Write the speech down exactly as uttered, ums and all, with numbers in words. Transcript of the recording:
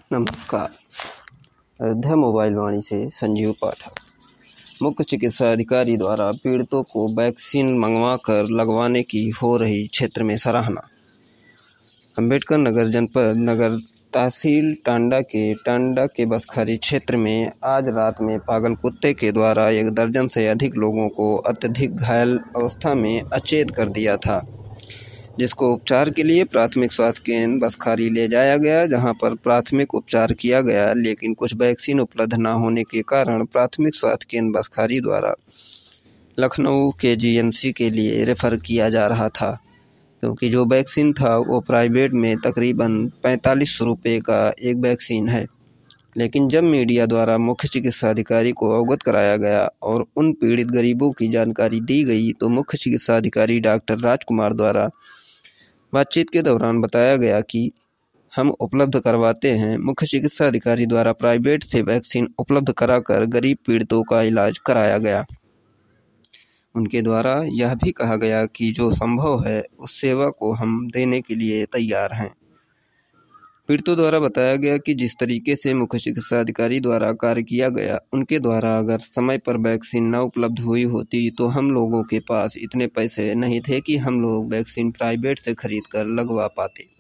नमस्कार। अयोध्या मोबाइल वाणी से संजीव पाठक। मुख्य चिकित्सा अधिकारी द्वारा पीड़ितों को वैक्सीन मंगवाकर लगवाने की हो रही क्षेत्र में सराहना। अंबेडकर नगर जनपद नगर तहसील टांडा के टांडा के बसखारी क्षेत्र में आज रात में पागल कुत्ते के द्वारा एक दर्जन से अधिक लोगों को अत्यधिक घायल अवस्था में अचेत कर दिया था, जिसको उपचार के लिए प्राथमिक स्वास्थ्य केंद्र बसखारी ले जाया गया, जहां पर प्राथमिक उपचार किया गया, लेकिन कुछ वैक्सीन उपलब्ध न होने के कारण प्राथमिक स्वास्थ्य केंद्र बसखारी द्वारा लखनऊ के जीएमसी के लिए रेफर किया जा रहा था, क्योंकि जो वैक्सीन था वो प्राइवेट में तकरीबन पैंतालीस सौ रुपये का एक वैक्सीन है। लेकिन जब मीडिया द्वारा मुख्य चिकित्सा अधिकारी को अवगत कराया गया और उन पीड़ित गरीबों की जानकारी दी गई, तो मुख्य चिकित्सा अधिकारी डॉक्टर राजकुमार द्वारा बातचीत के दौरान बताया गया कि हम उपलब्ध करवाते हैं। मुख्य चिकित्सा अधिकारी द्वारा प्राइवेट से वैक्सीन उपलब्ध कराकर गरीब पीड़ितों का इलाज कराया गया। उनके द्वारा यह भी कहा गया कि जो संभव है उस सेवा को हम देने के लिए तैयार हैं। पीड़ितों द्वारा बताया गया कि जिस तरीके से मुख्य चिकित्सा अधिकारी द्वारा कार्य किया गया, उनके द्वारा अगर समय पर वैक्सीन न उपलब्ध हुई होती तो हम लोगों के पास इतने पैसे नहीं थे कि हम लोग वैक्सीन प्राइवेट से खरीद कर लगवा पाते।